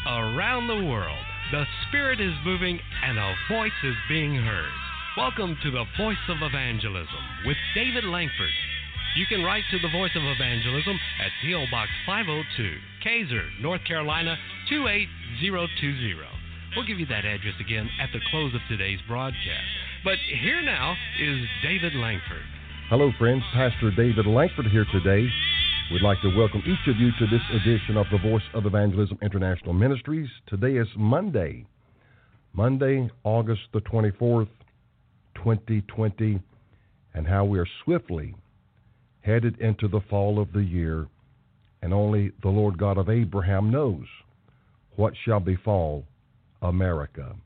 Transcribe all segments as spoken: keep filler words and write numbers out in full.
Around the world, the Spirit is moving and a voice is being heard. Welcome to the Voice of Evangelism with David Langford. You can write to the Voice of Evangelism at P O. Box five oh two, Kaiser, North Carolina two eight zero two zero. We'll give you that address again at the close of today's broadcast. But here now is David Langford. Hello, friends. Pastor David Langford here today. We'd like to welcome each of you to this edition of the Voice of Evangelism International Ministries. Today is Monday, Monday, August the twenty-fourth, twenty twenty, and how we are swiftly headed into the fall of the year, and only the Lord God of Abraham knows what shall befall America.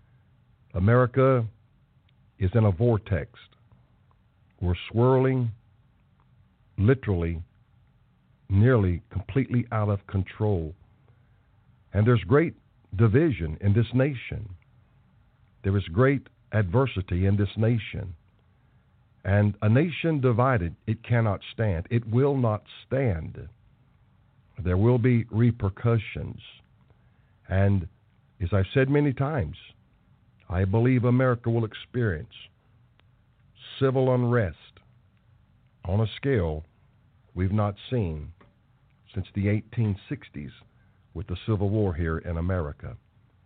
America is in a vortex. We're swirling, literally, nearly completely out of control. And there's great division in this nation. There is great adversity in this nation. And a nation divided, it cannot stand. It will not stand. There will be repercussions. And as I've said many times, I believe America will experience civil unrest on a scale we've not seen since the eighteen sixties with the Civil War here in America.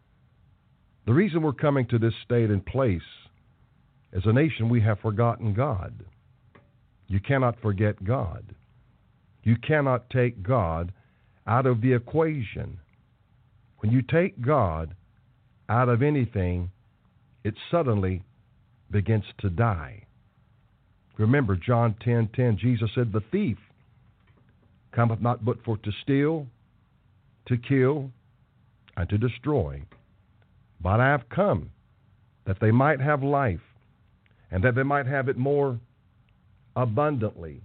The reason we're coming to this state and place, as a nation, we have forgotten God. You cannot forget God. You cannot take God out of the equation. When you take God out of anything, it suddenly begins to die. Remember John ten ten, Jesus said, "The thief cometh not but for to steal, to kill, and to destroy. But I have come that they might have life, and that they might have it more abundantly."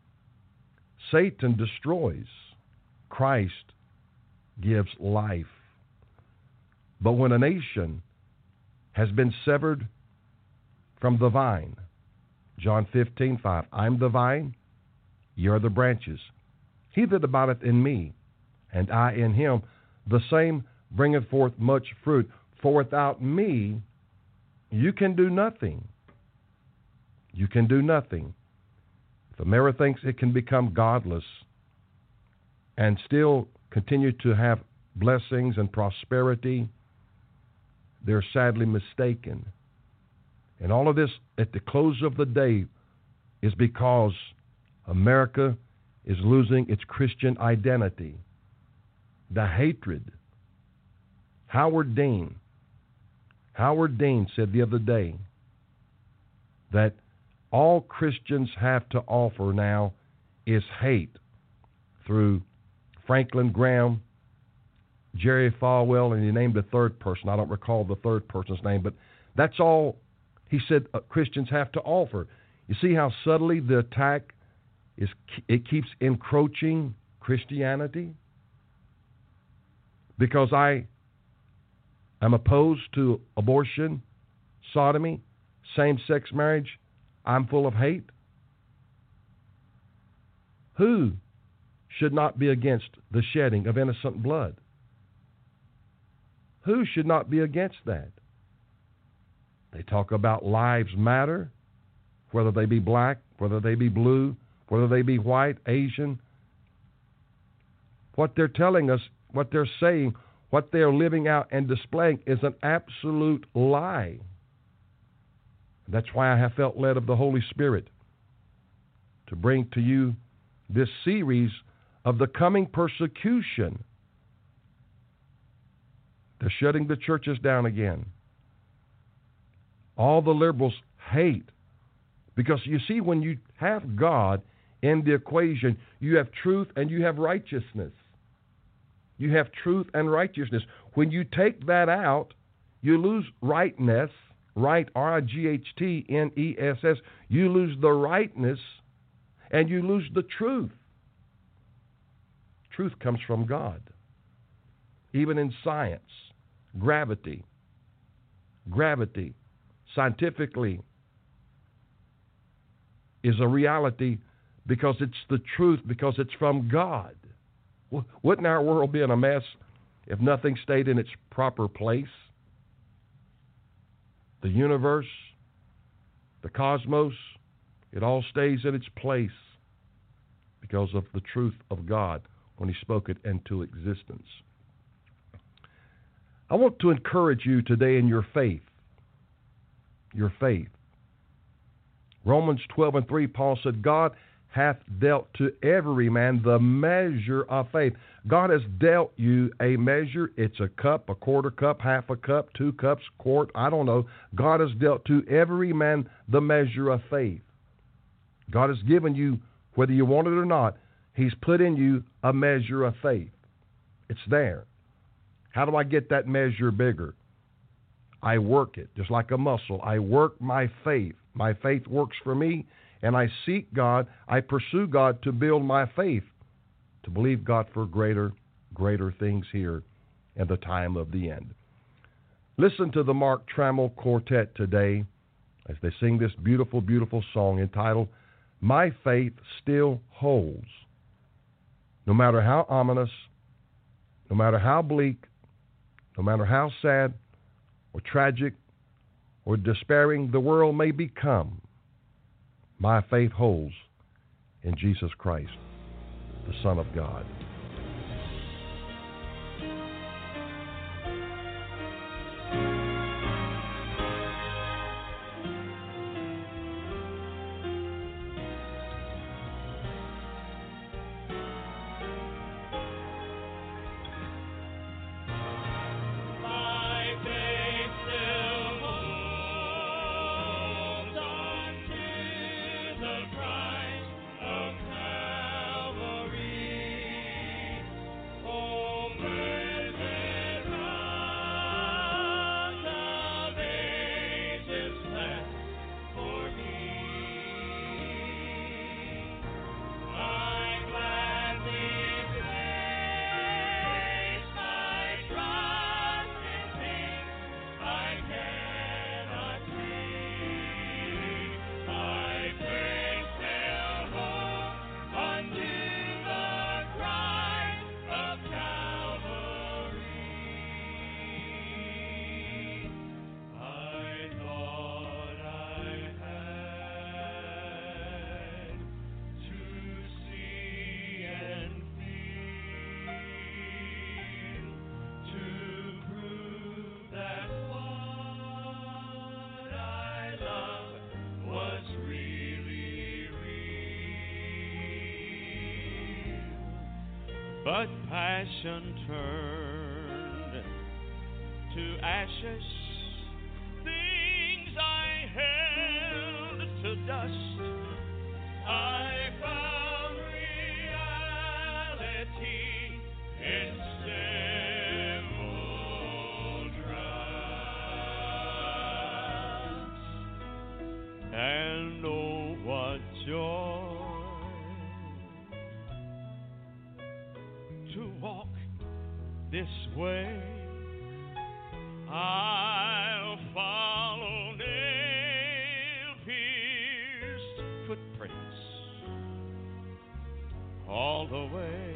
Satan destroys. Christ gives life. But when a nation has been severed from the vine, John fifteen five, "I'm the vine, ye are the branches. He that abideth in me, and I in him, the same bringeth forth much fruit. For without me, you can do nothing." You can do nothing. If America thinks it can become godless and still continue to have blessings and prosperity, they're sadly mistaken. And all of this at the close of the day is because America is losing its Christian identity. The hatred. Howard Dean. Howard Dean said the other day that all Christians have to offer now is hate through Franklin Graham, Jerry Falwell, and he named a third person. I don't recall the third person's name, but that's all he said uh, Christians have to offer. You see how subtly the attack is, it keeps encroaching Christianity? Because I am opposed to abortion, sodomy, same-sex marriage, I'm full of hate? Who should not be against the shedding of innocent blood? Who should not be against that? They talk about lives matter, whether they be black, whether they be blue, whether they be white, Asian. What they're telling us, what they're saying, what they're living out and displaying is an absolute lie. That's why I have felt led of the Holy Spirit to bring to you this series of the coming persecution. They're shutting the churches down again. All the liberals hate. Because you see, when you have God in the equation, you have truth and you have righteousness. You have truth and righteousness. When you take that out, you lose rightness, right, R I G H T N E S S. You lose the rightness and you lose the truth. Truth comes from God. Even in science, gravity, gravity, scientifically, is a reality because it's the truth, because it's from God. Wouldn't our world be in a mess if nothing stayed in its proper place, the universe, the cosmos, it all stays in its place because of the truth of God when He spoke it into existence. I want to encourage you today in your faith. Your faith. Romans twelve and three, Paul said, God hath dealt to every man the measure of faith. God has dealt you a measure. It's a cup, a quarter cup, half a cup, two cups, quart, I don't know. God has dealt to every man the measure of faith. God has given you, whether you want it or not, He's put in you a measure of faith. It's there. How do I get that measure bigger? I work it, just like a muscle. I work my faith. My faith works for me, and I seek God. I pursue God to build my faith, to believe God for greater, greater things here in the time of the end. Listen to the Mark Trammell Quartet today as they sing this beautiful, beautiful song entitled, My Faith Still Holds. No matter how ominous, no matter how bleak, no matter how sad or tragic or despairing the world may become, my faith holds in Jesus Christ, the Son of God. But passion turned to ashes, things I held to dust. I found reality in simple trust. And oh, what joy to walk this way. I'll follow nail-pierced footprints all the way.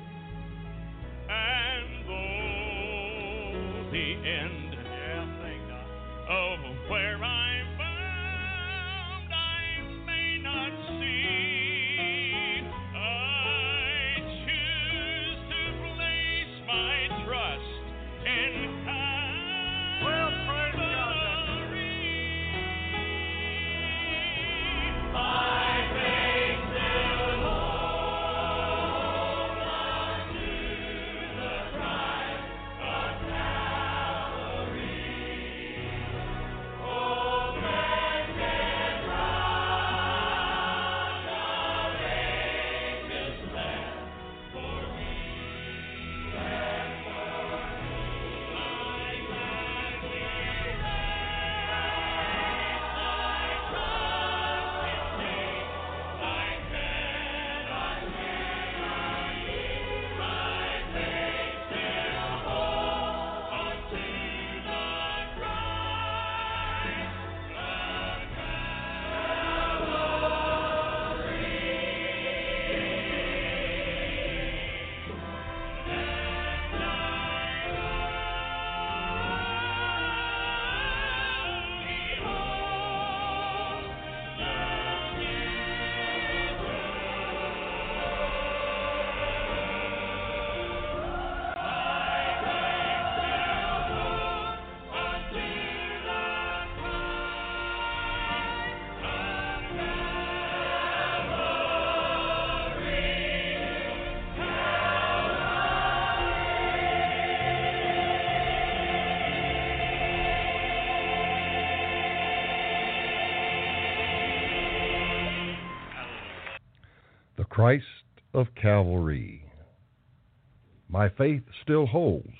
And though the end yeah, thank God, of where I'm bound I may not see, oh Christ of Calvary. My faith still holds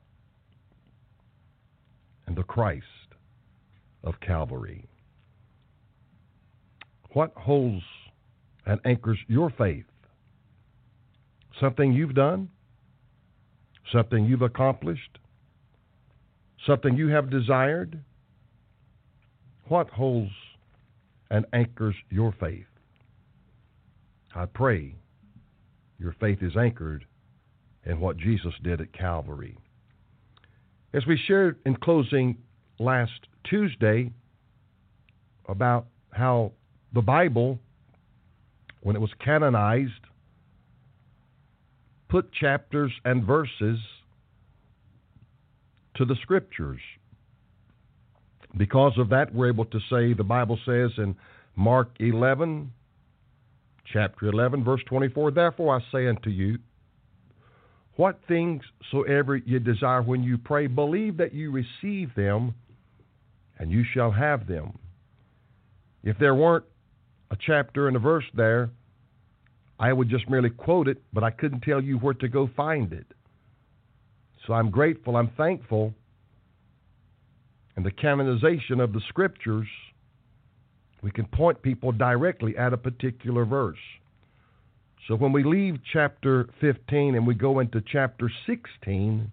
in the Christ of Calvary. What holds and anchors your faith? Something you've done? Something you've accomplished? Something you have desired? What holds and anchors your faith? I pray your faith is anchored in what Jesus did at Calvary. As we shared in closing last Tuesday about how the Bible, when it was canonized, put chapters and verses to the Scriptures. Because of that, we're able to say, the Bible says in Mark eleven, chapter eleven, verse twenty-four, therefore I say unto you, what things soever you desire when you pray, believe that you receive them, and you shall have them. If there weren't a chapter and a verse there, I would just merely quote it, but I couldn't tell you where to go find it. So I'm grateful, I'm thankful. In the canonization of the Scriptures, we can point people directly at a particular verse. So when we leave chapter fifteen and we go into chapter sixteen,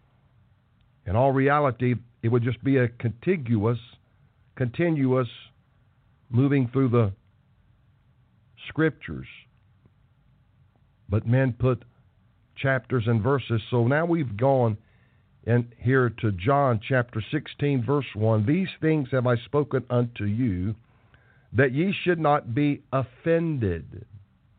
in all reality, it would just be a contiguous, continuous moving through the Scriptures. But men put chapters and verses. So now we've gone in here to John chapter sixteen, verse one. These things have I spoken unto you, that ye should not be offended.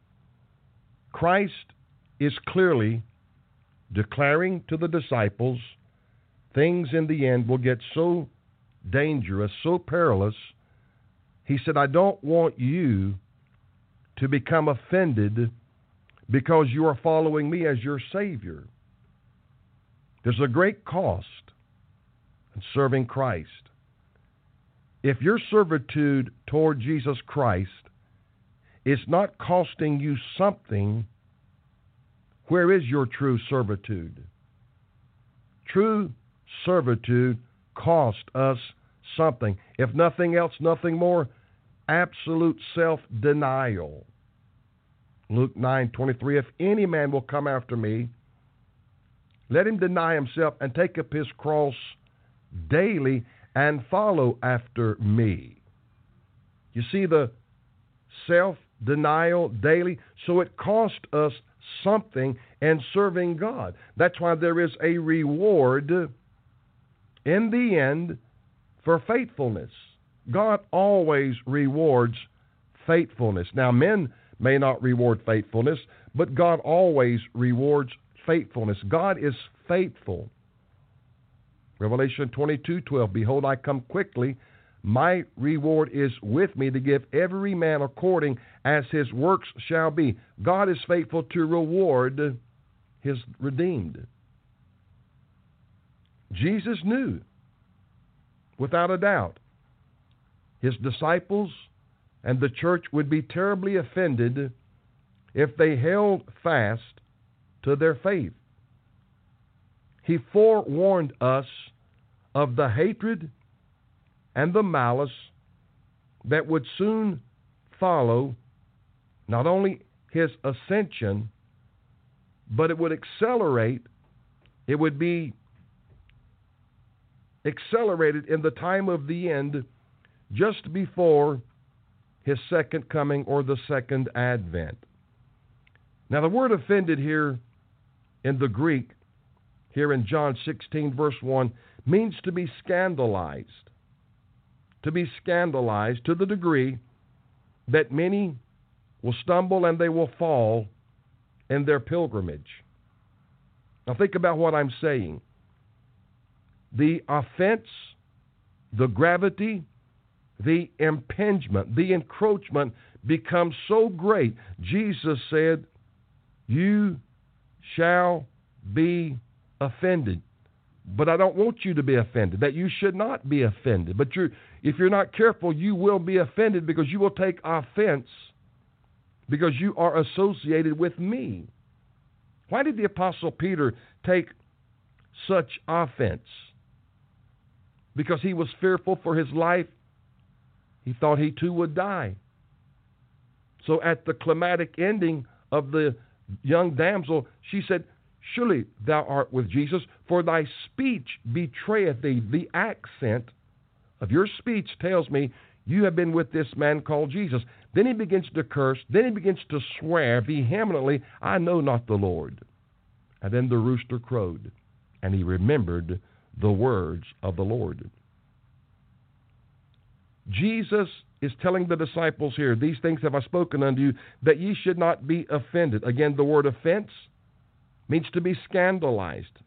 Christ is clearly declaring to the disciples things in the end will get so dangerous, so perilous. He said, I don't want you to become offended because you are following me as your Savior. There's a great cost in serving Christ. If your servitude toward Jesus Christ is not costing you something, where is your true servitude? True servitude cost us something. If nothing else, nothing more, absolute self-denial. Luke nine twenty-three, if any man will come after me, let him deny himself and take up his cross daily and follow after me. You see the self-denial daily? So it cost us something in serving God. That's why there is a reward in the end for faithfulness. God always rewards faithfulness. Now, men may not reward faithfulness, but God always rewards faithfulness. God is faithful. Revelation twenty-two twelve, behold, I come quickly. My reward is with me to give every man according as his works shall be. God is faithful to reward his redeemed. Jesus knew, without a doubt, his disciples and the church would be terribly offended if they held fast to their faith. He forewarned us of the hatred and the malice that would soon follow not only his ascension, but it would accelerate, it would be accelerated in the time of the end just before his second coming or the second advent. Now the word offended here in the Greek, here in John sixteen verse one, means to be scandalized. To be scandalized to the degree that many will stumble and they will fall in their pilgrimage. Now think about what I'm saying. The offense, the gravity, the impingement, the encroachment becomes so great. Jesus said, you shall be offended. But I don't want you to be offended, that you should not be offended. But you're, if you're not careful, you will be offended because you will take offense because you are associated with me. Why did the Apostle Peter take such offense? Because he was fearful for his life. He thought he too would die. So at the climatic ending of the young damsel, she said, surely thou art with Jesus, for thy speech betrayeth thee. The accent of your speech tells me you have been with this man called Jesus. Then he begins to curse. Then he begins to swear vehemently, I know not the Lord. And then the rooster crowed, and he remembered the words of the Lord. Jesus is telling the disciples here, these things have I spoken unto you, that ye should not be offended. Again, the word offense means to be scandalized.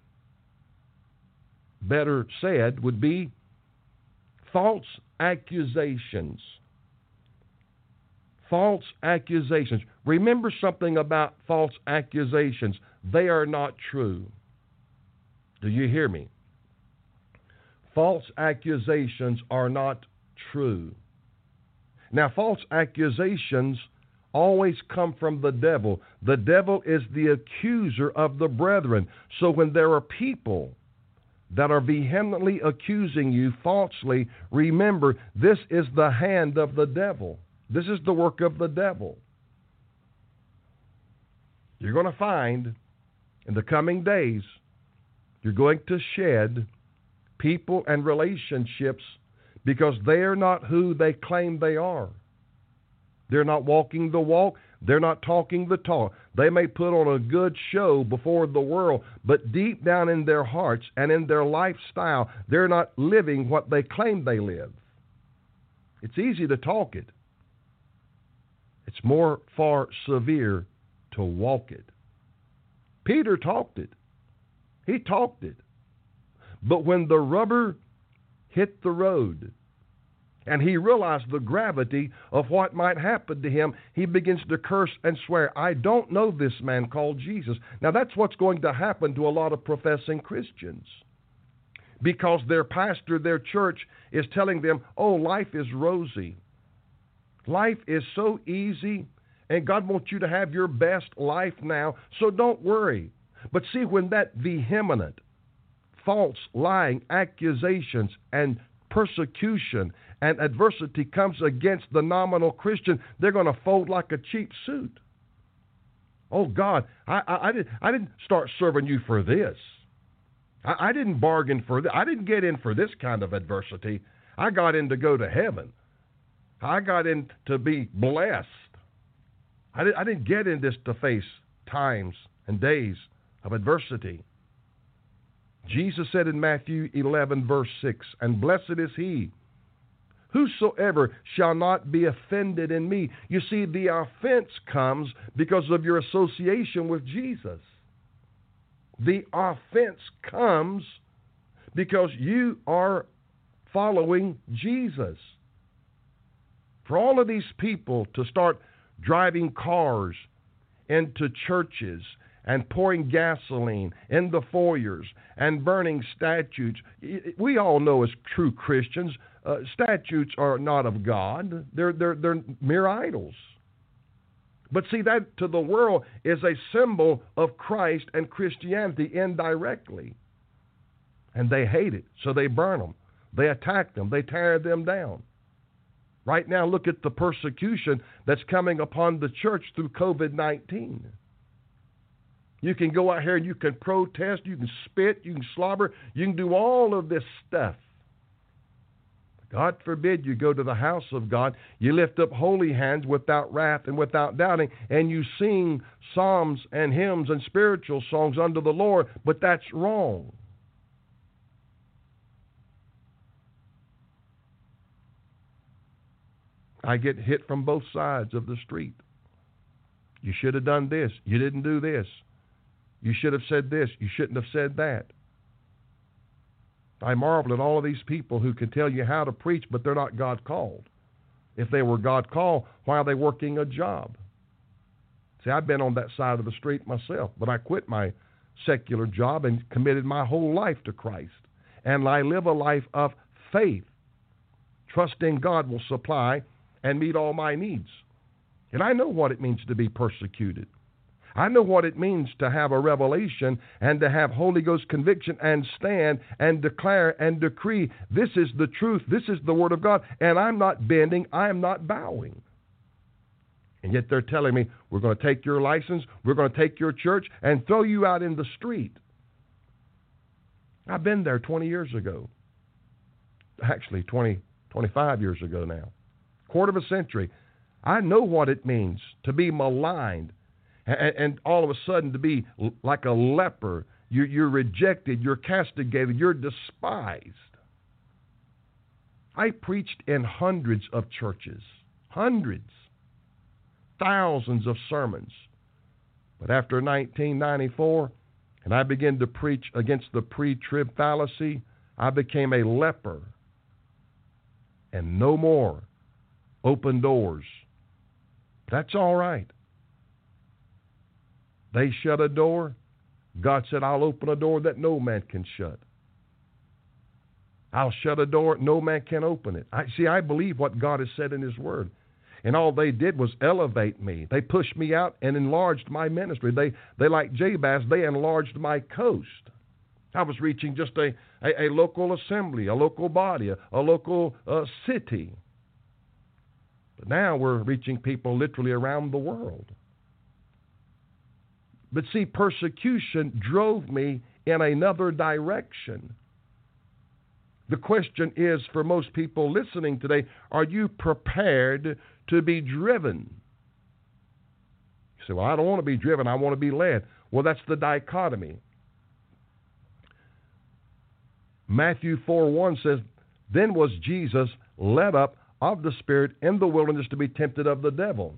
Better said would be false accusations. False accusations. Remember something about false accusations. They are not true. Do you hear me? False accusations are not true. Now, false accusations always come from the devil. The devil is the accuser of the brethren. So when there are people that are vehemently accusing you falsely, remember, this is the hand of the devil. This is the work of the devil. You're going to find in the coming days, you're going to shed people and relationships because they are not who they claim they are. They're not walking the walk. They're not talking the talk. They may put on a good show before the world, but deep down in their hearts and in their lifestyle, they're not living what they claim they live. It's easy to talk it. It's more far severe to walk it. Peter talked it. He talked it. But when the rubber hit the road and he realized the gravity of what might happen to him, he begins to curse and swear, I don't know this man called Jesus. Now that's what's going to happen to a lot of professing Christians, because their pastor, their church is telling them, oh, life is rosy. Life is so easy, and God wants you to have your best life now, so don't worry. But see, when that vehement, false, lying accusations and persecution and adversity comes against the nominal Christian, they're going to fold like a cheap suit. Oh, God, I, I, I, didn't, I didn't start serving you for this. I, I didn't bargain for this. I didn't get in for this kind of adversity. I got in to go to heaven. I got in to be blessed. I, did, I didn't get in this to face times and days of adversity. Jesus said in Matthew eleven, verse six, and blessed is he whosoever shall not be offended in me. You see, the offense comes because of your association with Jesus. The offense comes because you are following Jesus. For all of these people to start driving cars into churches and pouring gasoline in the foyers and burning statues, we all know as true Christians, uh, statues are not of God. They're, they're, they're mere idols. But see, that to the world is a symbol of Christ and Christianity indirectly. And they hate it, so they burn them. They attack them. They tear them down. Right now, look at the persecution that's coming upon the church through covid nineteen. You can go out here and you can protest, you can spit, you can slobber, you can do all of this stuff. God forbid you go to the house of God, you lift up holy hands without wrath and without doubting, and you sing psalms and hymns and spiritual songs unto the Lord, but that's wrong. I get hit from both sides of the street. You should have done this. You didn't do this. You should have said this. You shouldn't have said that. I marvel at all of these people who can tell you how to preach, but they're not God called. If they were God called, why are they working a job? See, I've been on that side of the street myself, but I quit my secular job and committed my whole life to Christ. And I live a life of faith, trusting God will supply and meet all my needs. And I know what it means to be persecuted. I know what it means to have a revelation and to have Holy Ghost conviction and stand and declare and decree, this is the truth, this is the Word of God, and I'm not bending, I am not bowing. And yet they're telling me, we're going to take your license, we're going to take your church and throw you out in the street. I've been there twenty years ago. Actually, twenty, twenty-five years ago now. Quarter of a century. I know what it means to be maligned and, and all of a sudden to be like a leper. You're, you're rejected, you're castigated, you're despised. I preached in hundreds of churches, hundreds, thousands of sermons. But after nineteen ninety-four, and I began to preach against the pre-trib fallacy, I became a leper. And no more open doors. That's all right. They shut a door. God said, I'll open a door that no man can shut. I'll shut a door, no man can open it. I, see, I believe what God has said in His Word. And all they did was elevate me. They pushed me out and enlarged my ministry. They, they like Jabez, they enlarged my coast. I was reaching just a, a, a local assembly, a local body, a, a local uh, city. But now we're reaching people literally around the world. But see, persecution drove me in another direction. The question is, for most people listening today, are you prepared to be driven? You say, well, I don't want to be driven, I want to be led. Well, that's the dichotomy. Matthew four one says, then was Jesus led up of the Spirit in the wilderness to be tempted of the devil.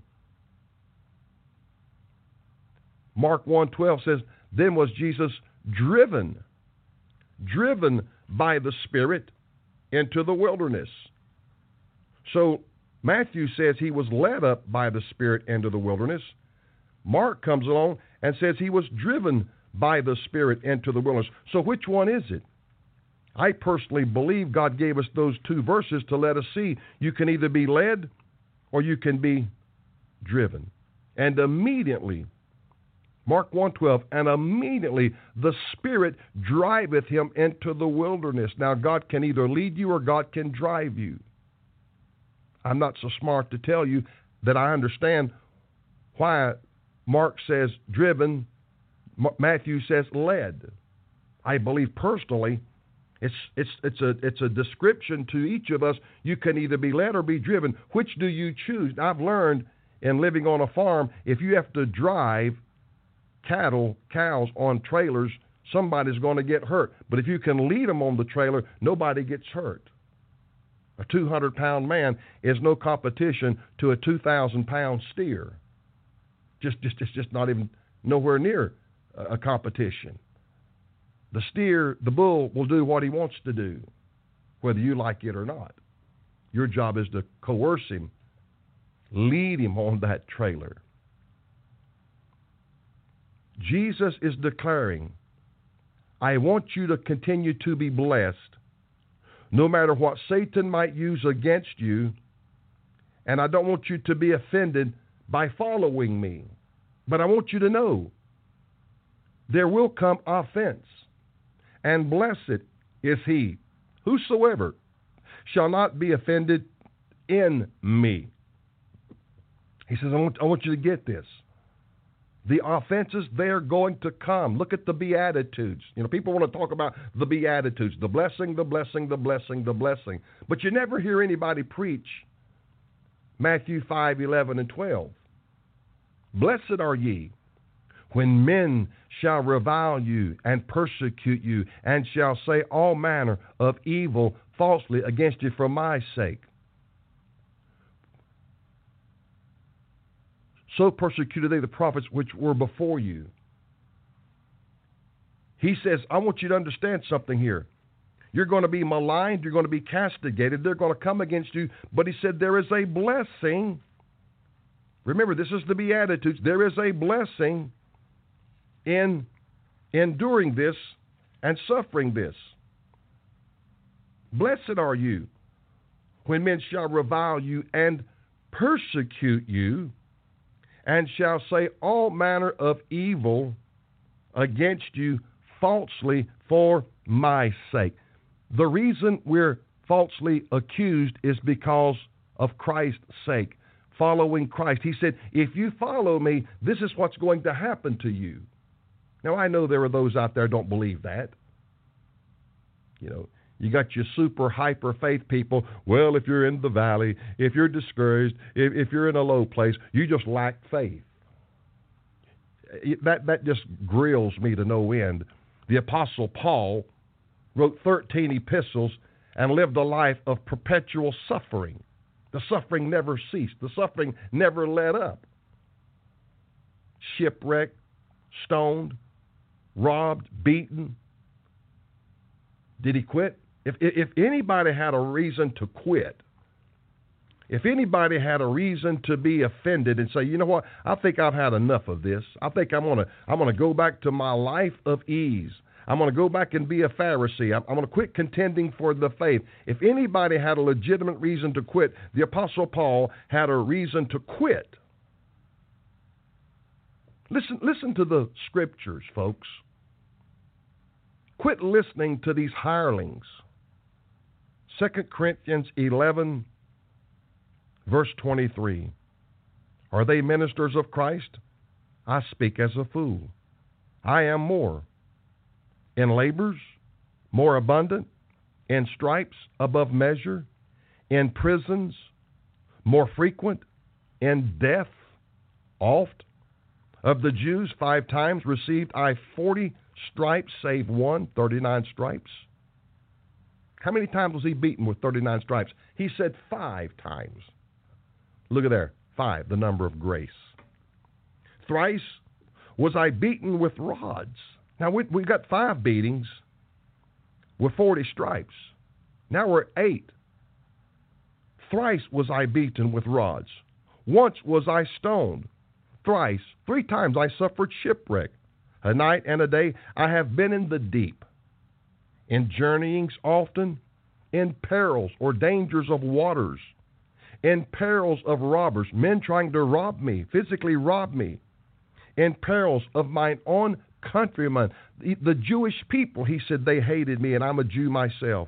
Mark one twelve says, then was Jesus driven, driven by the Spirit into the wilderness. So Matthew says he was led up by the Spirit into the wilderness. Mark comes along and says he was driven by the Spirit into the wilderness. So which one is it? I personally believe God gave us those two verses to let us see you can either be led or you can be driven. And immediately, Mark one twelve, and immediately the Spirit driveth him into the wilderness. Now, God can either lead you or God can drive you. I'm not so smart to tell you that I understand why Mark says driven, Matthew says led. I believe personally it's it's it's a it's a description to each of us. You can either be led or be driven. Which do you choose? I've learned in living on a farm, if you have to drive cattle, cows on trailers, somebody's going to get hurt. But if you can lead them on the trailer, nobody gets hurt. A two hundred pound man is no competition to a two thousand pound steer. Just, just, it's just not even nowhere near a competition. The steer, the bull, will do what he wants to do, whether you like it or not. Your job is to coerce him, lead him on that trailer. Jesus is declaring, I want you to continue to be blessed, no matter what Satan might use against you, and I don't want you to be offended by following me. But I want you to know there will come offense, and blessed is he whosoever shall not be offended in me. He says, I want, I want you to get this. The offenses, they're going to come. Look at the Beatitudes. You know, people want to talk about the Beatitudes, the blessing, the blessing, the blessing, the blessing. But you never hear anybody preach Matthew five, eleven, and twelve. Blessed are ye when men shall revile you and persecute you and shall say all manner of evil falsely against you for my sake. So persecuted they the prophets which were before you. He says, I want you to understand something here. You're going to be maligned. You're going to be castigated. They're going to come against you. But he said there is a blessing. Remember, this is the Beatitudes. There is a blessing in enduring this and suffering this. Blessed are you when men shall revile you and persecute you and shall say all manner of evil against you falsely for my sake. The reason we're falsely accused is because of Christ's sake, following Christ. He said, if you follow me, this is what's going to happen to you. Now, I know there are those out there who don't believe that. You know, you got your super hyper faith people. Well, if you're in the valley, if you're discouraged, if, if you're in a low place, you just lack faith. That, that just grills me to no end. The Apostle Paul wrote thirteen epistles and lived a life of perpetual suffering. The suffering never ceased. The suffering never let up. Shipwrecked, stoned, robbed, beaten. Did he quit? If, if anybody had a reason to quit, if anybody had a reason to be offended and say, you know what, I think I've had enough of this. I think I'm gonna I'm gonna go back to my life of ease. I'm going to go back and be a Pharisee. I'm, I'm going to quit contending for the faith. If anybody had a legitimate reason to quit, the Apostle Paul had a reason to quit. Listen, listen to the scriptures, folks. Quit listening to these hirelings. Second Corinthians eleven, verse twenty-three. Are they ministers of Christ? I speak as a fool. I am more. In labors, more abundant. In stripes, above measure. In prisons, more frequent. In death, oft. Of the Jews, five times received I forty stripes, save one, thirty-nine stripes. How many times was he beaten with thirty-nine stripes? He said five times. Look at there, five, the number of grace. Thrice was I beaten with rods. Now, we, we got five beatings with forty stripes. Now we're eight. Thrice was I beaten with rods. Once was I stoned. Thrice, three times I suffered shipwreck. A night and a day I have been in the deep. In journeyings often, in perils or dangers of waters, in perils of robbers, men trying to rob me, physically rob me, in perils of mine own countrymen, the, the Jewish people, he said, they hated me, and I'm a Jew myself.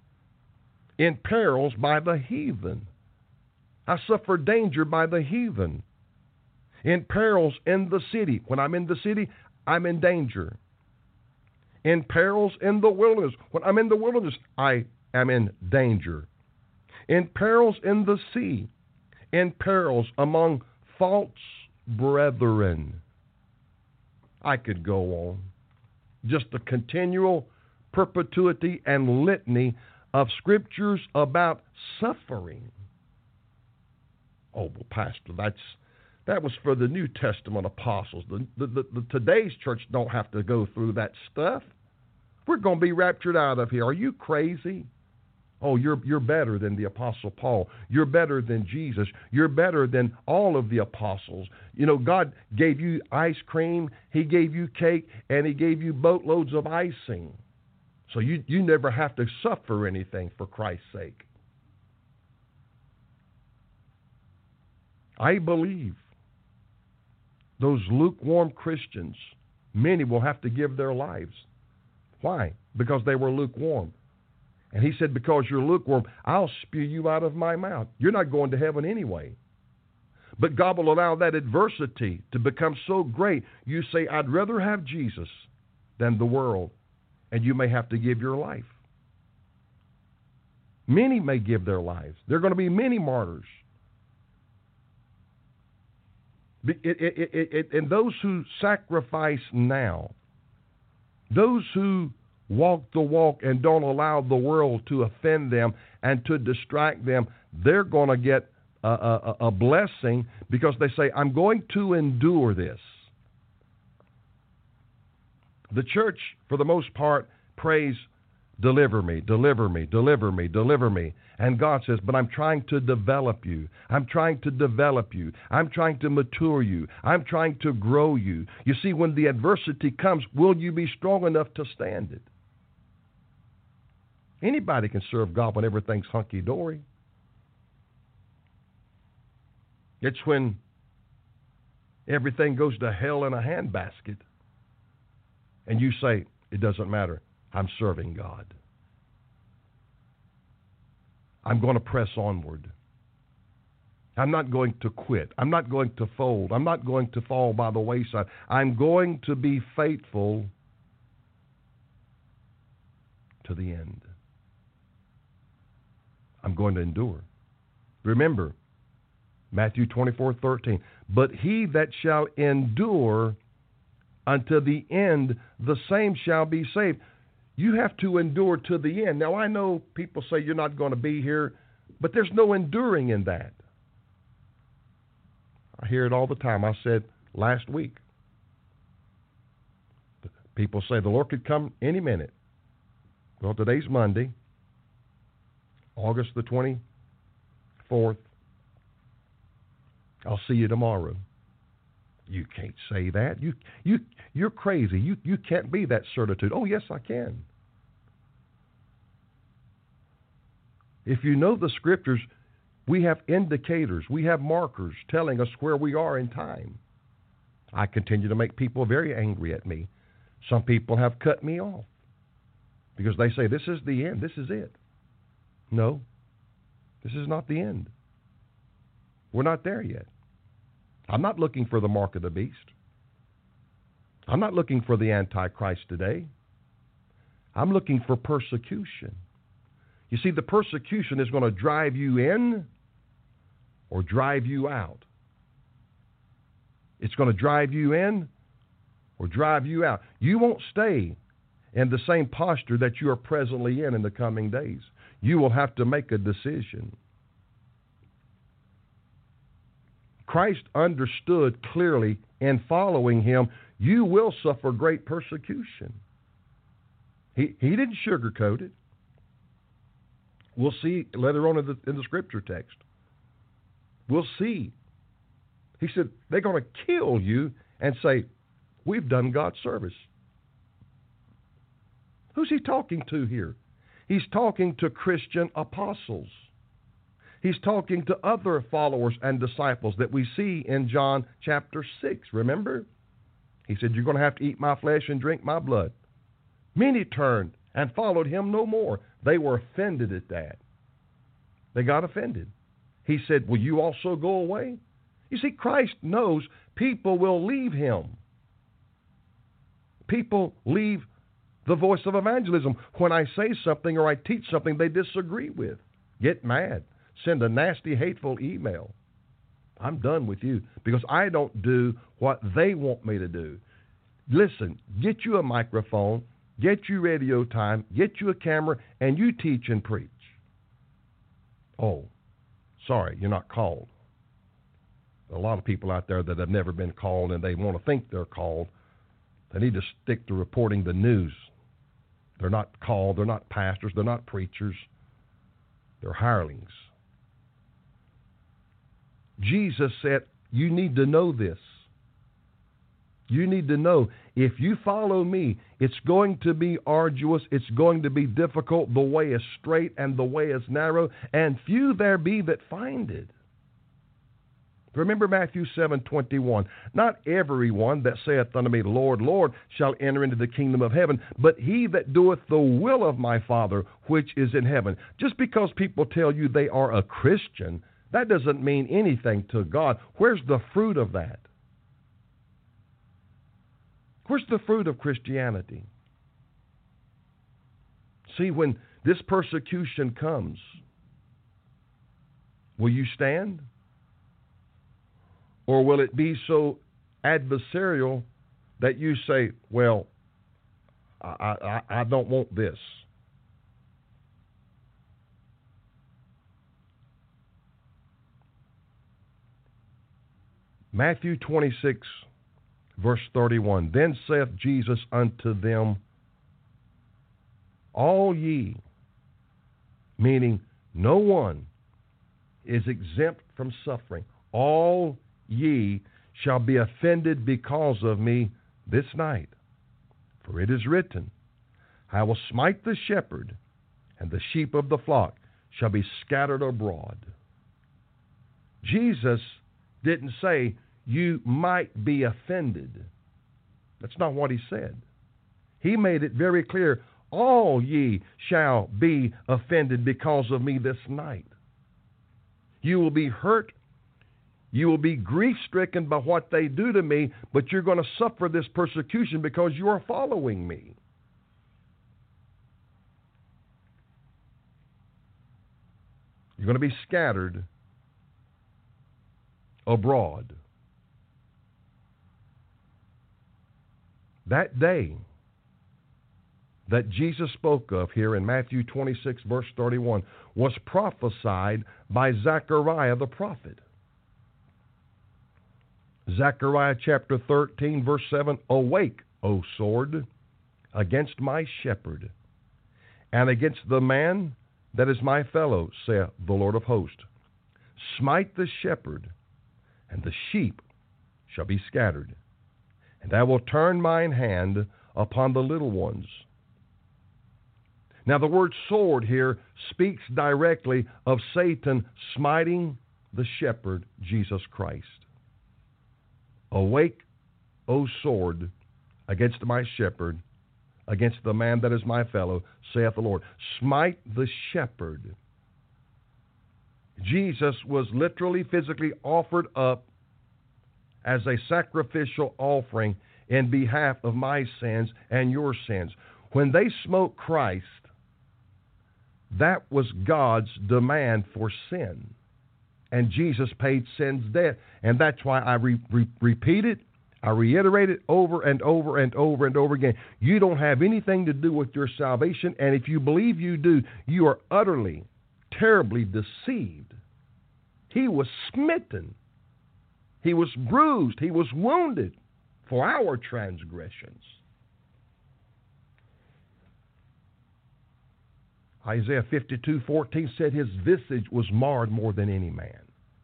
In perils by the heathen. I suffer danger by the heathen. In perils in the city. When I'm in the city, I'm in danger. In perils in the wilderness. When I'm in the wilderness, I am in danger. In perils in the sea. In perils among false brethren. I could go on. Just a continual perpetuity and litany of scriptures about suffering. Oh, well, Pastor, that's that was for the New Testament apostles. The, the, the, the today's church don't have to go through that stuff. We're going to be raptured out of here. Are you crazy? Oh, you're you're better than the Apostle Paul. You're better than Jesus. You're better than all of the apostles. You know, God gave you ice cream, he gave you cake, and he gave you boatloads of icing. So you, you never have to suffer anything for Christ's sake. I believe those lukewarm Christians, many will have to give their lives. Why? Because they were lukewarm. And he said, because you're lukewarm, I'll spew you out of my mouth. You're not going to heaven anyway. But God will allow that adversity to become so great, you say, I'd rather have Jesus than the world. And you may have to give your life. Many may give their lives. There are going to be many martyrs. It, it, it, it, and those who sacrifice now, those who walk the walk and don't allow the world to offend them and to distract them, they're going to get a, a, a blessing because they say, I'm going to endure this. The church, for the most part, prays, deliver me, deliver me, deliver me, deliver me. And God says, but I'm trying to develop you. I'm trying to develop you. I'm trying to mature you. I'm trying to grow you. You see, when the adversity comes, will you be strong enough to stand it? Anybody can serve God when everything's hunky-dory. It's when everything goes to hell in a handbasket, and you say, it doesn't matter, I'm serving God. I'm going to press onward. I'm not going to quit. I'm not going to fold. I'm not going to fall by the wayside. I'm going to be faithful to the end. I'm going to endure. Remember, Matthew twenty-four thirteen. But he that shall endure unto the end, the same shall be saved. You have to endure to the end. Now, I know people say you're not going to be here, but there's no enduring in that. I hear it all the time. I said last week, people say the Lord could come any minute. Well, today's Monday, August the twenty-fourth. I'll see you tomorrow. You can't say that. You, you, you're crazy. You, you can't be that certitude. Oh, yes, I can. If you know the Scriptures, we have indicators. We have markers telling us where we are in time. I continue to make people very angry at me. Some people have cut me off because they say, this is the end. This is it. No, this is not the end. We're not there yet. I'm not looking for the mark of the beast. I'm not looking for the Antichrist today. I'm looking for persecution. You see, the persecution is going to drive you in or drive you out. It's going to drive you in or drive you out. You won't stay in the same posture that you are presently in in the coming days. You will have to make a decision. Christ understood clearly in following him, you will suffer great persecution. He, he didn't sugarcoat it. We'll see later on in the, in the scripture text. We'll see. He said, they're going to kill you and say, we've done God's service. Who's he talking to here? He's talking to Christian apostles. He's talking to other followers and disciples that we see in John chapter six. Remember? He said, you're going to have to eat my flesh and drink my blood. Many turned and followed him no more. They were offended at that. They got offended. He said, will you also go away? You see, Christ knows people will leave him. People leave the voice of evangelism when I say something or I teach something they disagree with. Get mad. Send a nasty, hateful email. I'm done with you because I don't do what they want me to do. Listen, get you a microphone, get you radio time, get you a camera, and you teach and preach. Oh, sorry, you're not called. A lot of people out there that have never been called and they want to think they're called. They need to stick to reporting the news. They're not called. They're not pastors. They're not preachers. They're hirelings. Jesus said, you need to know this. You need to know, if you follow me, it's going to be arduous. It's going to be difficult. The way is straight and the way is narrow, and few there be that find it. Remember Matthew seven twenty-one. Not everyone that saith unto me, Lord, Lord, shall enter into the kingdom of heaven, but he that doeth the will of my Father which is in heaven. Just because people tell you they are a Christian, that doesn't mean anything to God. Where's the fruit of that? Where's the fruit of Christianity? See, when this persecution comes, will you stand? Or will it be so adversarial that you say, well, I, I, I don't want this? Matthew twenty-six, verse thirty-one. Then saith Jesus unto them, all ye, meaning no one is exempt from suffering. All ye shall be offended because of me this night. For it is written, I will smite the shepherd, and the sheep of the flock shall be scattered abroad. Jesus didn't say, you might be offended. That's not what he said. He made it very clear, all ye shall be offended because of me this night. You will be hurt. You will be grief-stricken by what they do to me, but you're going to suffer this persecution because you are following me. You're going to be scattered abroad. That day that Jesus spoke of here in Matthew twenty-six, verse thirty-one, was prophesied by Zechariah the prophet. Zechariah chapter thirteen, verse seven, awake, O sword, against my shepherd, and against the man that is my fellow, saith the Lord of hosts. Smite the shepherd, and the sheep shall be scattered. And I will turn mine hand upon the little ones. Now the word sword here speaks directly of Satan smiting the shepherd, Jesus Christ. Awake, O sword, against my shepherd, against the man that is my fellow, saith the Lord. Smite the shepherd. Jesus was literally, physically offered up as a sacrificial offering in behalf of my sins and your sins. When they smote Christ, that was God's demand for sin. And Jesus paid sin's debt. And that's why I re- re- repeat it, I reiterate it over and over and over and over again. You don't have anything to do with your salvation, and if you believe you do, you are utterly, terribly deceived. He was smitten. He was bruised. He was wounded for our transgressions. Isaiah fifty-two fourteen said his visage was marred more than any man.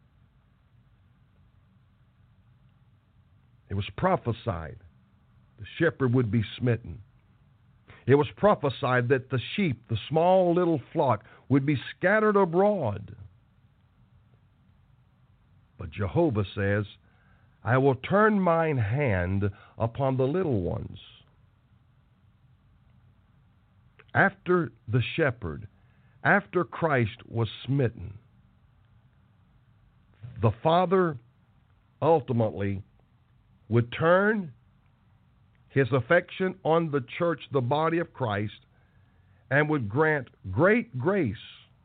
It was prophesied the shepherd would be smitten. It was prophesied that the sheep, the small little flock, would be scattered abroad. But Jehovah says, I will turn mine hand upon the little ones. After the shepherd, after Christ was smitten, the Father ultimately would turn his affection on the church, the body of Christ, and would grant great grace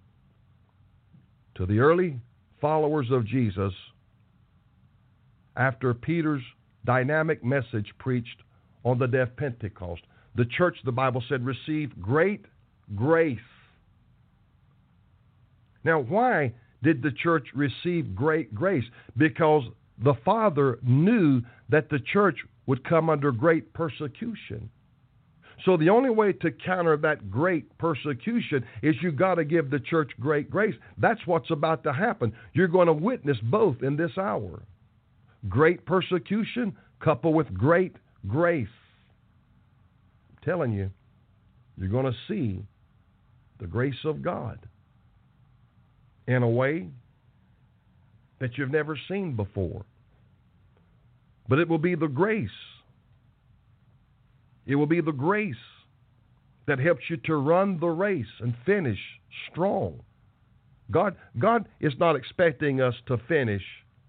to the early followers of Jesus after Peter's dynamic message preached on the day of Pentecost. The church, the Bible said, received great grace. Now, why did the church receive great grace? Because the Father knew that the church would come under great persecution. So the only way to counter that great persecution is you got to give the church great grace. That's what's about to happen. You're going to witness both in this hour. Great persecution coupled with great grace. I'm telling you, you're going to see the grace of God in a way that you've never seen before. But it will be the grace. It will be the grace that helps you to run the race and finish strong. God, God is not expecting us to finish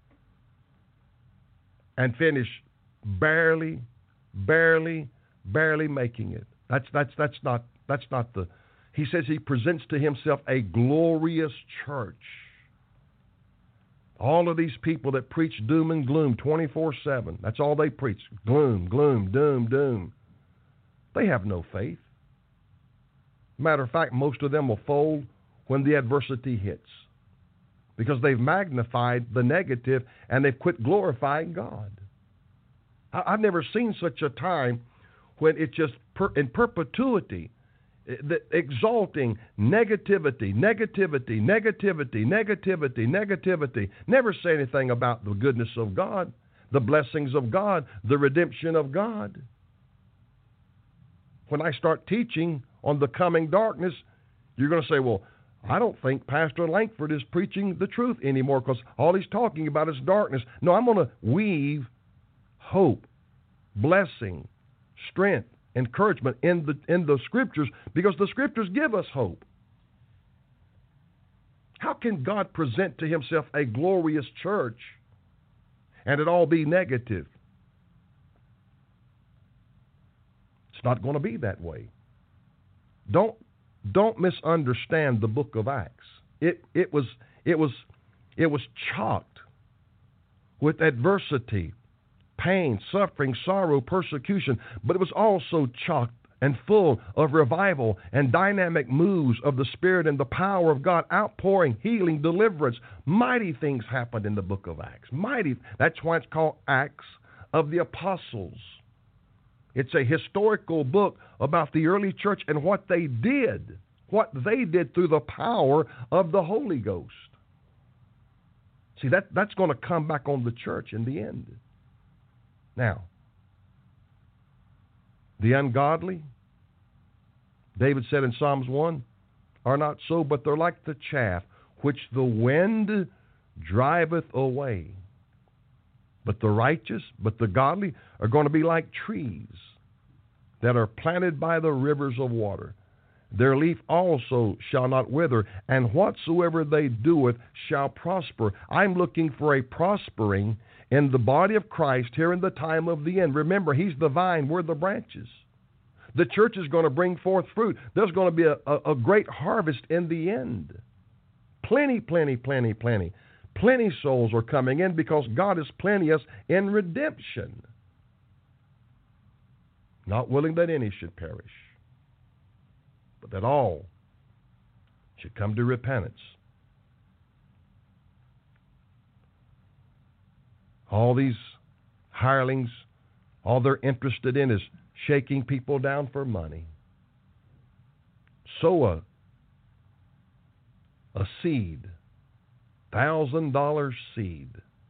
and finish barely, barely, barely making it. That's that's that's not that's not the. He says he presents to himself a glorious church. All of these people that preach doom and gloom twenty-four seven, that's all they preach. Gloom, gloom, doom, doom. They have no faith. Matter of fact, most of them will fold when the adversity hits because they've magnified the negative and they've quit glorifying God. I've never seen such a time when it's just per, in perpetuity, the exalting negativity, negativity, negativity, negativity, negativity. Never say anything about the goodness of God, the blessings of God, the redemption of God. When I start teaching on the coming darkness, you're going to say, well, I don't think Pastor Langford is preaching the truth anymore because all he's talking about is darkness. No, I'm going to weave hope, blessing, strength, encouragement in the in the Scriptures because the Scriptures give us hope. How can God present to himself a glorious church and it all be negative? It's not going to be that way. Don't don't misunderstand the book of Acts. It it was it was it was chocked with adversity, pain, suffering, sorrow, persecution, but it was also chocked and full of revival and dynamic moves of the Spirit and the power of God, outpouring, healing, deliverance. Mighty things happened in the book of Acts. Mighty. That's why it's called Acts of the Apostles. It's a historical book about the early church and what they did, what they did through the power of the Holy Ghost. See, that, that's going to come back on the church in the end. Now, the ungodly, David said in Psalms one, are not so, but they're like the chaff which the wind driveth away. But the righteous, but the godly are going to be like trees that are planted by the rivers of water. Their leaf also shall not wither, and whatsoever they doeth shall prosper. I'm looking for a prospering in the body of Christ here in the time of the end. Remember, he's the vine, we're the branches. The church is going to bring forth fruit. There's going to be a, a, a great harvest in the end. Plenty, plenty, plenty, plenty. Plenty souls are coming in because God is planting us in redemption. Not willing that any should perish, but that all should come to repentance. All these hirelings, all they're interested in is shaking people down for money. Sow a, a seed, thousand dollar seed.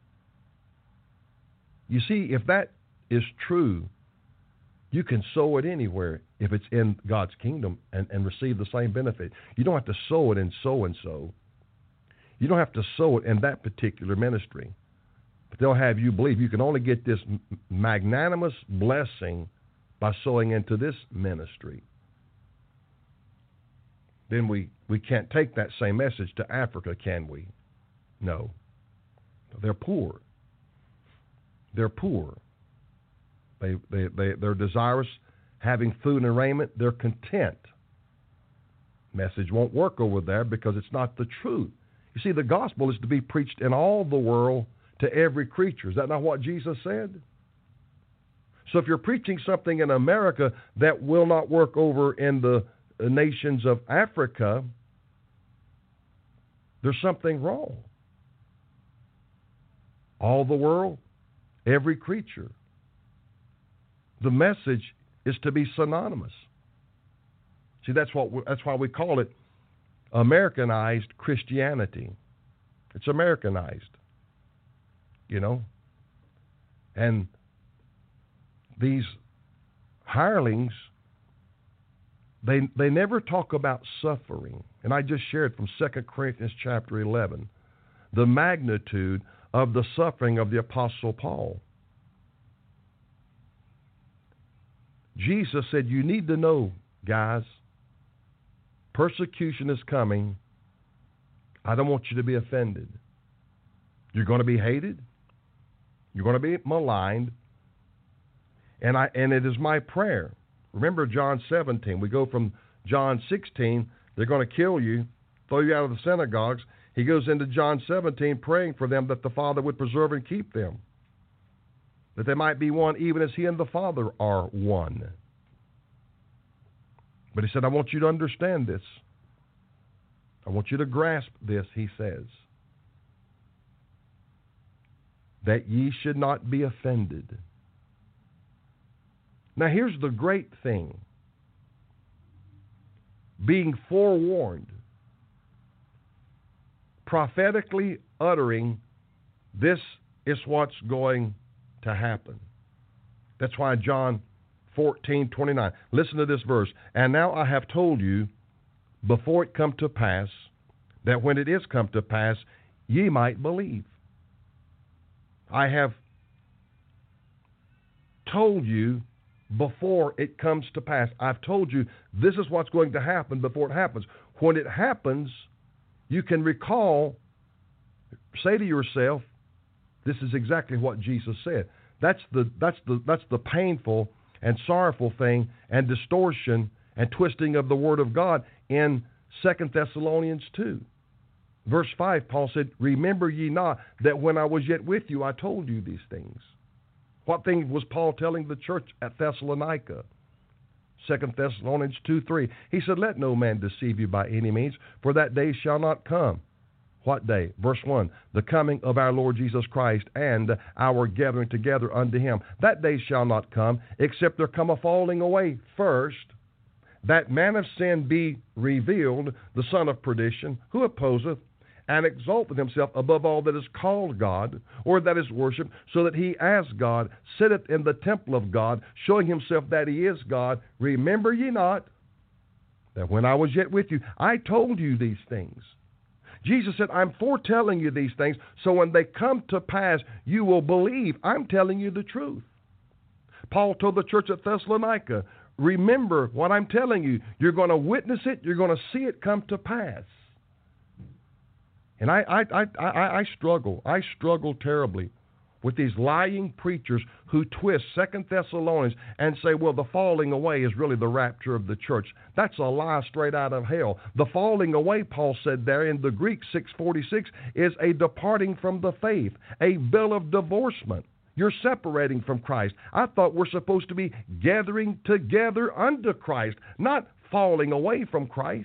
You see, if that is true, you can sow it anywhere if it's in God's kingdom and, and receive the same benefit. You don't have to sow it in so-and-so. You don't have to sow it in that particular ministry. But they'll have you believe you can only get this magnanimous blessing by sowing into this ministry. Then we, we can't take that same message to Africa, can we? No. They're poor. They're poor. They, they, they, they're desirous, having food and raiment. They're content. Message won't work over there because it's not the truth. You see, the gospel is to be preached in all the world to every creature. Is that not what Jesus said? So if you're preaching something in America that will not work over in the nations of Africa, there's something wrong. All the world, every creature. The message is to be synonymous. See, that's what that's why we call it Americanized Christianity. It's Americanized, you know. And these hirelings, they they never talk about suffering. And I just shared from Second Corinthians chapter eleven the magnitude of the suffering of the Apostle Paul. Jesus said, you need to know, guys, persecution is coming. I don't want you to be offended. You're going to be hated. You're going to be maligned. And I and it is my prayer. Remember John seventeen. We go from John sixteen. They're going to kill you, throw you out of the synagogues. He goes into John seventeen praying for them that the Father would preserve and keep them, that they might be one even as he and the Father are one. But he said, I want you to understand this. I want you to grasp this, he says, that ye should not be offended. Now here's the great thing. Being forewarned, prophetically uttering, this is what's going to happen. That's why John fourteen twenty-nine. Listen to this verse. And now I have told you, before it come to pass, that when it is come to pass, ye might believe. I have told you before it comes to pass. I've told you this is what's going to happen before it happens. When it happens, you can recall, say to yourself, this is exactly what Jesus said. That's the that's the that's the painful and sorrowful thing and distortion and twisting of the Word of God in Second Thessalonians two. Verse five, Paul said, remember ye not that when I was yet with you, I told you these things. What thing was Paul telling the church at Thessalonica? Second Thessalonians two three. He said, let no man deceive you by any means, for that day shall not come. What day? Verse one, the coming of our Lord Jesus Christ and our gathering together unto him. That day shall not come, except there come a falling away first, that man of sin be revealed, the son of perdition, who opposeth and exalteth himself above all that is called God, or that is worshipped, so that he as God sitteth in the temple of God, showing himself that he is God. Remember ye not that when I was yet with you, I told you these things. Jesus said, I'm foretelling you these things, so when they come to pass, you will believe I'm telling you the truth. Paul told the church at Thessalonica, remember what I'm telling you. You're going to witness it. You're going to see it come to pass. And I, I, I, I, I struggle. I struggle terribly with these lying preachers who twist Second Thessalonians and say, well, the falling away is really the rapture of the church. That's a lie straight out of hell. The falling away, Paul said there in the Greek six forty-six, is a departing from the faith, a bill of divorcement. You're separating from Christ. I thought we're supposed to be gathering together unto Christ, not falling away from Christ.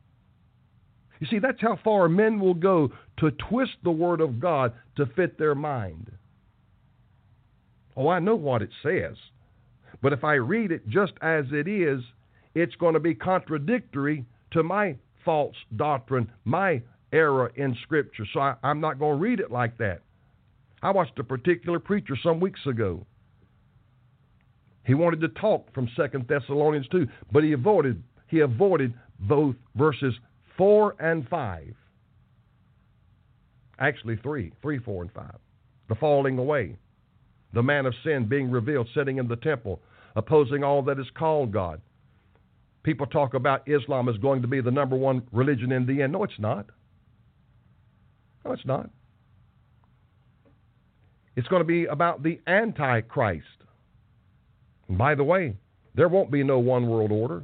You see, that's how far men will go to twist the Word of God to fit their mind. Oh, I know what it says, but if I read it just as it is, it's going to be contradictory to my false doctrine, my error in Scripture. So I, I'm not going to read it like that. I watched a particular preacher some weeks ago. He wanted to talk from Second Thessalonians two, but he avoided he avoided both verses four and five. Actually, three, three, four, and five. The falling away, the man of sin being revealed, sitting in the temple, opposing all that is called God. People talk about Islam as going to be the number one religion in the end. No, it's not. No, it's not. It's going to be about the Antichrist. And by the way, there won't be no one world order.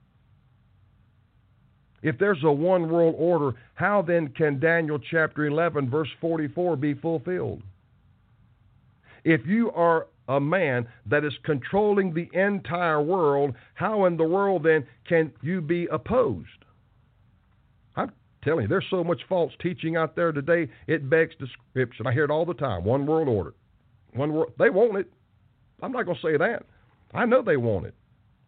If there's a one world order, how then can Daniel chapter eleven, verse forty-four be fulfilled? If you are a man that is controlling the entire world, how in the world then can you be opposed? I'm telling you, there's so much false teaching out there today, it begs description. I hear it all the time. One world order. One world. They want it. I'm not going to say that. I know they want it.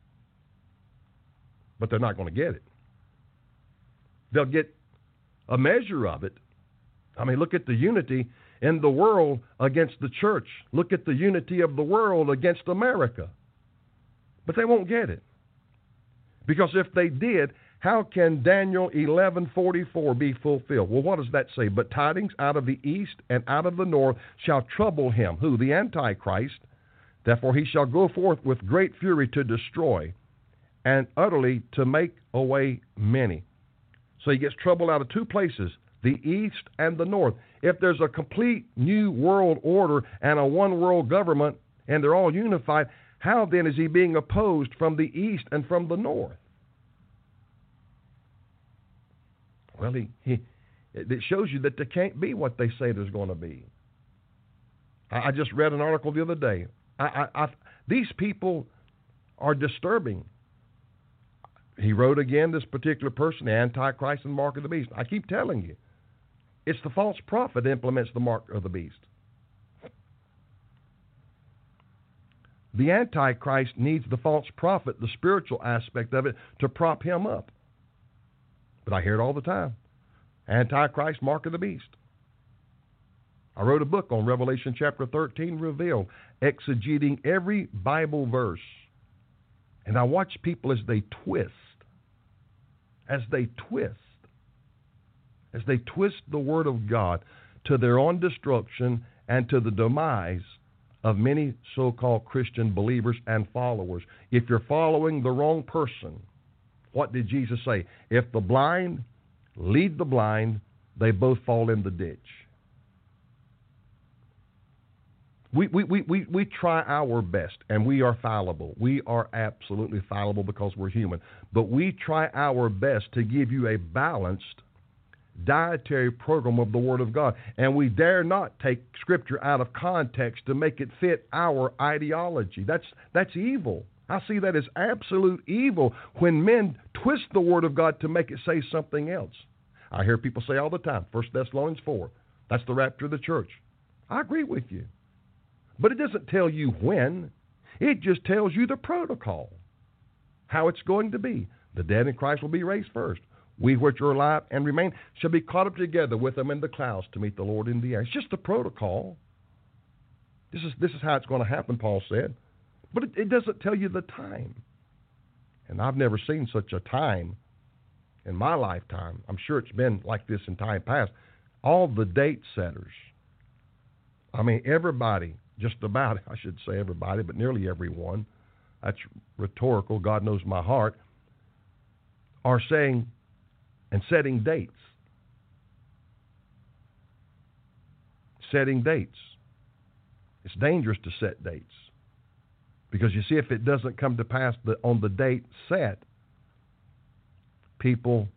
But they're not going to get it. They'll get a measure of it. I mean, look at the unity in the world against the church. Look at the unity of the world against America. But they won't get it. Because if they did, how can Daniel eleven forty-four be fulfilled? Well, what does that say? But tidings out of the east and out of the north shall trouble him. Who? The Antichrist. Therefore he shall go forth with great fury to destroy and utterly to make away many. So he gets trouble out of two places, the east and the north. If there's a complete new world order and a one world government and they're all unified, how then is he being opposed from the east and from the north? Well, he, he it shows you that there can't be what they say there's going to be. I, I just read an article the other day. I, I, I, these people are disturbing. He wrote again, this particular person, the Antichrist and mark of the beast. I keep telling you, it's the false prophet that implements the mark of the beast. The Antichrist needs the false prophet, the spiritual aspect of it, to prop him up. But I hear it all the time. Antichrist, mark of the beast. I wrote a book on Revelation chapter thirteen, Revealed, exegeting every Bible verse. And I watch people as they twist, as they twist as they twist the Word of God to their own destruction and to the demise of many so-called Christian believers and followers. If you're following the wrong person, what did Jesus say? If the blind lead the blind, they both fall in the ditch. We, we, we, we, we try our best, and we are fallible. We are absolutely fallible because we're human. But we try our best to give you a balanced dietary program of the Word of God. And we dare not take Scripture out of context to make it fit our ideology. That's, that's evil. I see that as absolute evil when men twist the Word of God to make it say something else. I hear people say all the time, First Thessalonians four, that's the rapture of the church. I agree with you. But it doesn't tell you when. It just tells you the protocol, how it's going to be. The dead in Christ will be raised first. We which are alive and remain shall be caught up together with them in the clouds to meet the Lord in the air. It's just the protocol. This is, this is how it's going to happen, Paul said. But it, it doesn't tell you the time. And I've never seen such a time in my lifetime. I'm sure it's been like this in time past. All the date setters. I mean, everybody, just about, I should say everybody, but nearly everyone, that's rhetorical, God knows my heart, are saying and setting dates. Setting dates. It's dangerous to set dates. Because you see, if it doesn't come to pass the, on the date set, people,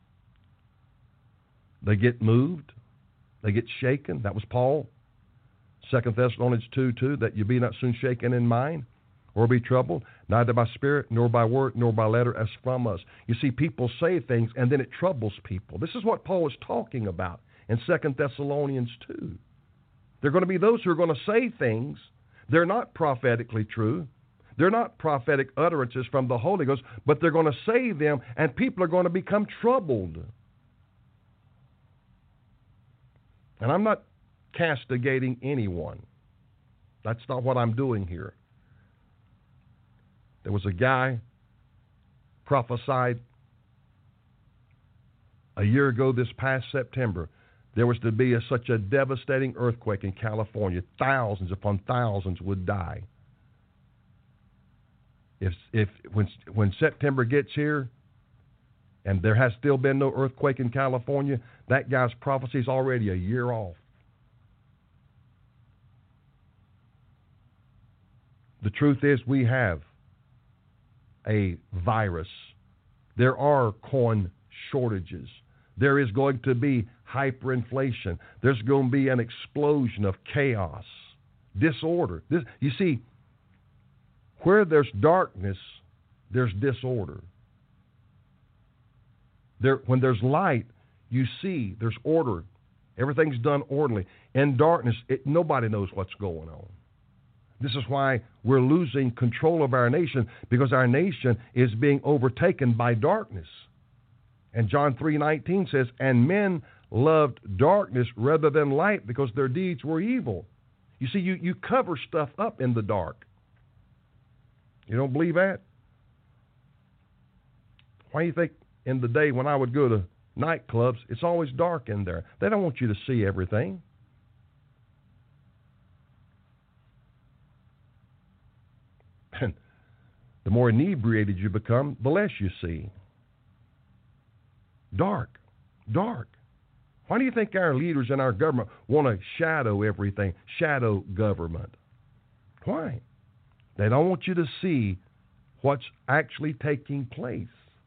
they get moved, they get shaken. That was Paul. Second Thessalonians two two, that you be not soon shaken in mind, or be troubled, neither by spirit, nor by word, nor by letter, as from us. You see, people say things, and then it troubles people. This is what Paul is talking about in Second Thessalonians two. There are going to be those who are going to say things. They're not prophetically true. They're not prophetic utterances from the Holy Ghost, but they're going to say them, and people are going to become troubled. And I'm not castigating anyone. That's not what I'm doing here. There was a guy prophesied a year ago this past September. There was to be a, such a devastating earthquake in California. Thousands upon thousands would die. If if when when September gets here, and there has still been no earthquake in California, that guy's prophecy is already a year off. The truth is, we have a virus. There are corn shortages. There is going to be hyperinflation. There's going to be an explosion of chaos, disorder. This, you see, where there's darkness, there's disorder. There, when there's light, you see there's order. Everything's done orderly. In darkness, it, nobody knows what's going on. This is why we're losing control of our nation, because our nation is being overtaken by darkness. And John three nineteen says, and men loved darkness rather than light because their deeds were evil. You see, you, you cover stuff up in the dark. You don't believe that? Why do you think in the day when I would go to nightclubs, it's always dark in there? They don't want you to see everything. And the more inebriated you become, the less you see. Dark, dark. Why do you think our leaders in our government want to shadow everything, shadow government? Why? They don't want you to see what's actually taking place.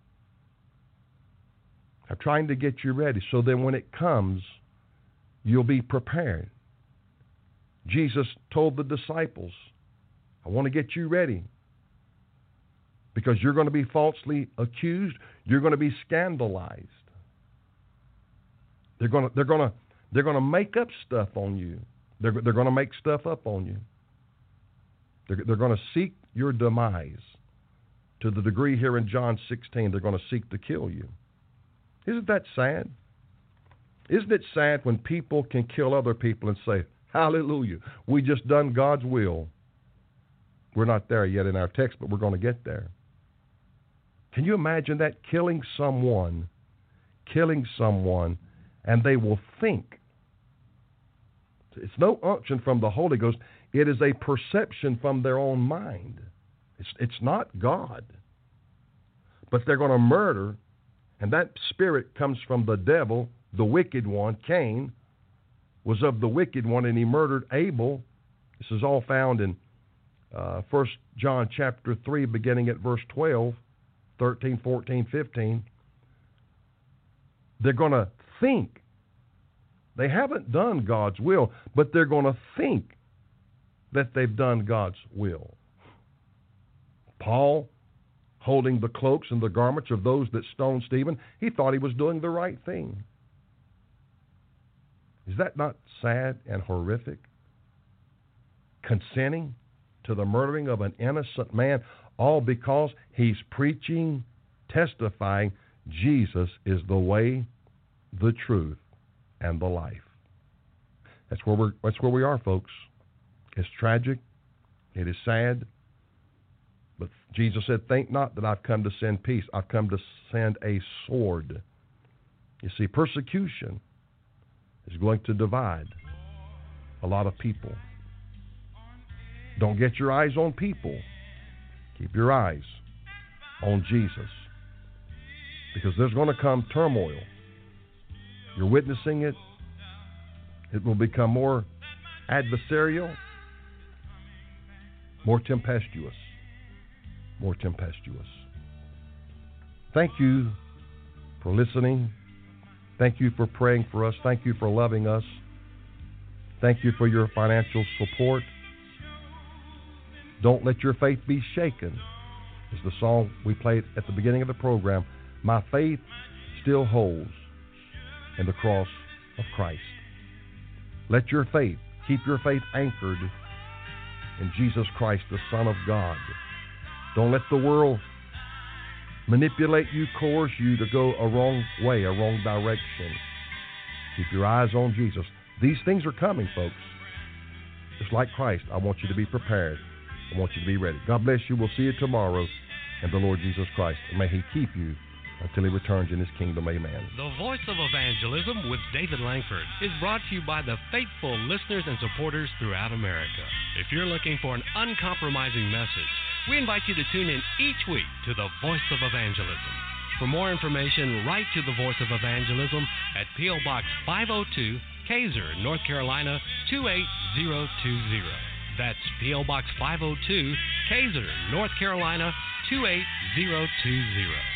They're trying to get you ready so then when it comes, you'll be prepared. Jesus told the disciples, I want to get you ready because you're going to be falsely accused. You're going to be scandalized. They're going to, they're going to, they're going to make up stuff on you. They're, they're going to make stuff up on you. They're, they're going to seek your demise to the degree here in John sixteen, they're going to seek to kill you. Isn't that sad? Isn't it sad when people can kill other people and say, hallelujah, we just done God's will? We're not there yet in our text, but we're going to get there. Can you imagine that? Killing someone, killing someone and they will think. It's no unction from the Holy Ghost. It is a perception from their own mind. It's, it's not God. But they're going to murder, and that spirit comes from the devil, the wicked one. Cain was of the wicked one, and he murdered Abel. This is all found in uh, First John chapter three, beginning at verse twelve, thirteen, fourteen, fifteen. They're going to think. They haven't done God's will, but they're going to think that they've done God's will. Paul, holding the cloaks and the garments of those that stoned Stephen, he thought he was doing the right thing. Is that not sad and horrific? Consenting to the murdering of an innocent man, all because he's preaching, testifying, Jesus is the way, the truth, and the life. That's where we're, that's where we are, folks. It's tragic. It is sad. But Jesus said, think not that I've come to send peace. I've come to send a sword. You see, persecution is going to divide a lot of people. Don't get your eyes on people. Keep your eyes on Jesus. Because there's going to come turmoil. You're witnessing it. It will become more adversarial, more tempestuous. More tempestuous. Thank you for listening. Thank you for praying for us. Thank you for loving us. Thank you for your financial support. Don't let your faith be shaken. It's the song we played at the beginning of the program. My faith still holds in the cross of Christ. Let your faith, keep your faith anchored in Jesus Christ, the Son of God. Don't let the world manipulate you, coerce you to go a wrong way, a wrong direction. Keep your eyes on Jesus. These things are coming, folks. Just like Christ, I want you to be prepared. I want you to be ready. God bless you. We'll see you tomorrow in the Lord Jesus Christ. And may He keep you until He returns in His kingdom. Amen. The Voice of Evangelism with David Langford is brought to you by the faithful listeners and supporters throughout America. If you're looking for an uncompromising message, we invite you to tune in each week to the Voice of Evangelism. For more information, write to the Voice of Evangelism at P O Box five oh two, Kaiser, North Carolina two eight zero two zero. That's P O Box five oh two, Kaiser, North Carolina two eight zero two zero.